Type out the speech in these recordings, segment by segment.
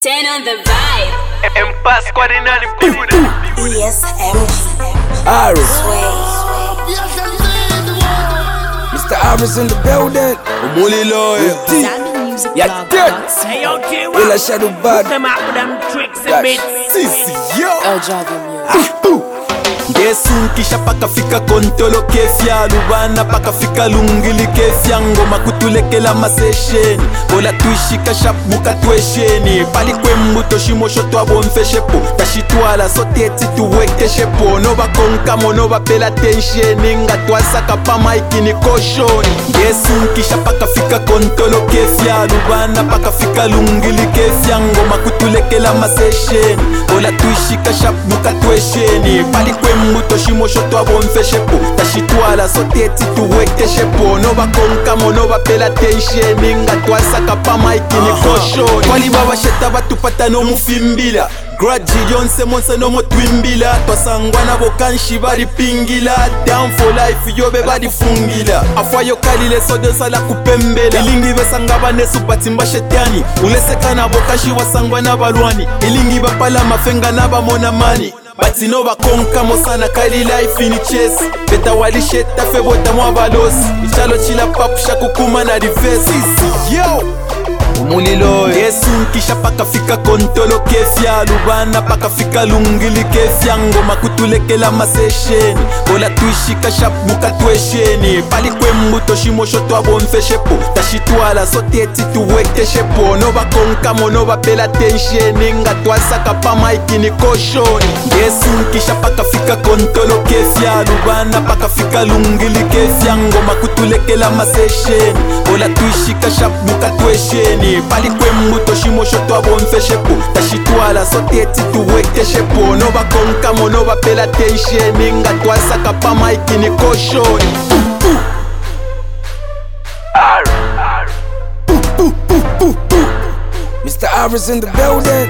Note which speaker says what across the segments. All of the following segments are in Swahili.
Speaker 1: 10 on the vibe.
Speaker 2: Empa squad in the building.
Speaker 3: ESMG.
Speaker 4: Iris.
Speaker 3: Sway.
Speaker 4: Mr. Iris in the building. Umuli lawyer. Yeah, dirt.
Speaker 2: Hey, yo, G,
Speaker 4: Ila shadow bad.
Speaker 2: them out with them tricks and
Speaker 4: That's
Speaker 2: bits.
Speaker 4: Sissy, yo.
Speaker 3: El Javi
Speaker 5: Yesu kisha pakafika kontolo kefya lubana pakafika lungili kefya ngoma kutulekela masesheni bola tuishika shapuka twesheni pali kwembuto shimosho twabomfeshepo tashitwala soteti tuwekeshepo noba konkamo noba pela tensheni nga twasaka pa maiki ni koshoni Yesu kisha pakafika kontolo kefya lubana pakafika lungili kefya ngoma kutulekela masesheni bola tuishika shapuka twesheni pali muto shimosho twabomfeshepo tashitwala soteti tuwekeshepo noba konkamo noba pela tensheni nga twasaka pa maiki ni koshoni twali babasheta batupata nomufimbila graji yonse monse nomotwimbila twasangwana bokanshi balipingila down for life yobe balifungila afwayo kalile sodosala kupembela ilingi besanga banesupatsimba shetani ulesekana bokanshi wasangwana balwani ilingi bapala mafenga nabamona mani Bati no bakonkamo sana kali life ini chase Beta wali sheta febota mwa balosi Ichalo chila papusha kukuma na reverse Yo! Umulilo Yesu kisha pakafika kontolo kefya lubana pakafika lungili kefya ngoma kutulekela masesheni bola tuishika shapuka twesheni pali kwembuto shimosho twabomfeshepo tashitwala soteti tuwekeshepo noba konkamo noba pela tensheni nga twasaka pa maiki ni koshoni Yesu kisha pakafika kontolo kefya lubana pakafika lungili kefya ngoma kutulekela masesheni bola tuishika shapuka twesheni pali kwembuto shimosho twabomfeshepo tashitwala soteti tuwekeshepo noba konkamo noba pela tensheni nga twasaka pa maiki ni koshoni
Speaker 4: Mr. Iris in the building.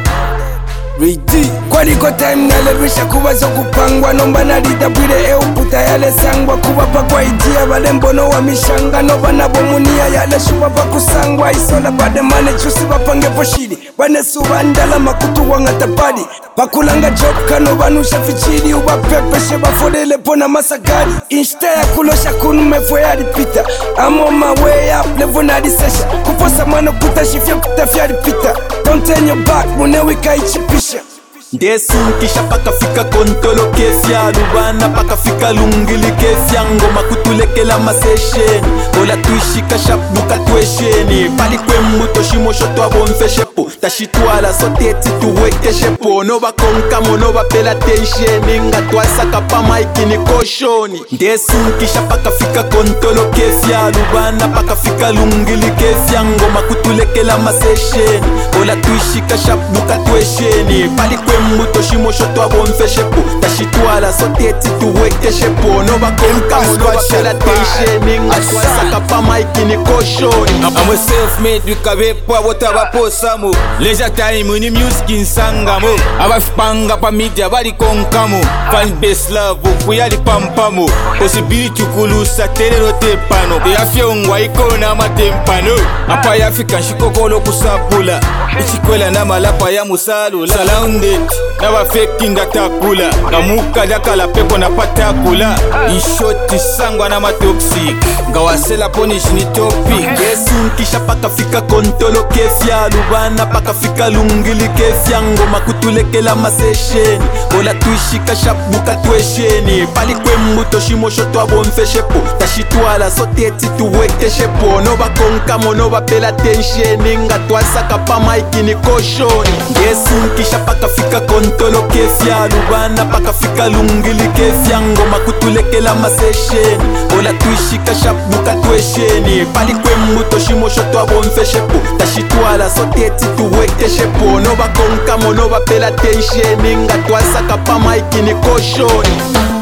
Speaker 4: Ready. Kwaliko time nalebisha kubazo kupangwa nomba nalida bwire euputa yale sangwa kubapa kwa ijia bale mbono wa mishanga noba nabomunia yale shuba pakusangwa isola bade mane chusi bapange poshidi wane subandala makutu wangatapadi pakulanga job kano banusha fichidi uba pepeshe bafodele pona masagadi insta ya kulosha kunu mefwe yadi pita I'm on my way up level na disesha kuposa mano kutashifia kutafia pita don't turn your back munewe kaichipisha
Speaker 5: Yesu kisha pakafika kontolo kefya lubana pakafika lungili kefya ngoma kutulekela masesheni bola tuishika shapuka twesheni pali kwembuto shimosho twabomfeshepo tashitwala soteti tuwekeshepo noba konkamo noba pela tensheni nga twasaka pa maiki ni koshoni Yesu kisha pakafika kontolo kefya lubana pakafika lungili kefya ngoma kutulekela masesheni bola tuishika shapuka twesheni pali muto shimosho twabomfeshepo tashitwala soteti tuwekeshepo noba konkamo noba pela tensheni nga twasaka pa maiki ni koshoni
Speaker 6: I'm a self-made wikabepo abotabaposamo leisure time ni music insangamo abafipanga pa media bali konkamo fan base love kuyali pampamo possibility kulusa terero tepano yafyongwa ikona amatempano apa yafika nshikokolo kusapula ichikwela na malapa ya musalula surrounded na bafekinga takula ngamuka dakala pepo na patakula inshoti sangwa na matoxic ngawasela ponish ni topic
Speaker 5: Yesu kisha pakafika kontolo kefya lubana pakafika lungili kefya ngoma kutulekela masesheni bola tuishika shapuka twesheni pali kwembuto shimosho twabomfeshepo tashitwala soteti tuwekeshepo noba konkamo noba pela tensheni nga twasaka pa maiki ni koshoni Yesu kisha pakafika kontolo kefya lubana pakafika lungili kefya ngoma kutulekela masesheni bola tuishika shapuka twesheni pali kwembuto shimosho twabomfeshepo tashitwala soteti tuwekeshepo noba konkamo noba pela tensheni nga twasaka pa maiki ni koshoni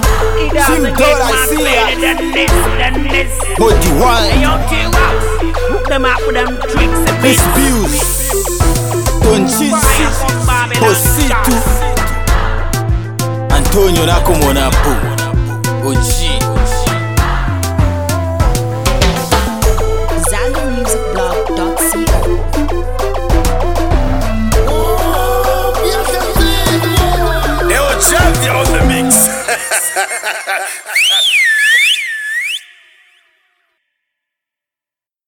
Speaker 2: It doesn't get much better than this.
Speaker 6: body
Speaker 2: Hey,
Speaker 6: wine
Speaker 2: yo, G, hook them out with them tricks and
Speaker 6: Miss
Speaker 2: bits.
Speaker 6: Views Tonchisi Positu Antonio Nakomonapo Oji
Speaker 3: ZangaMusicBlog.co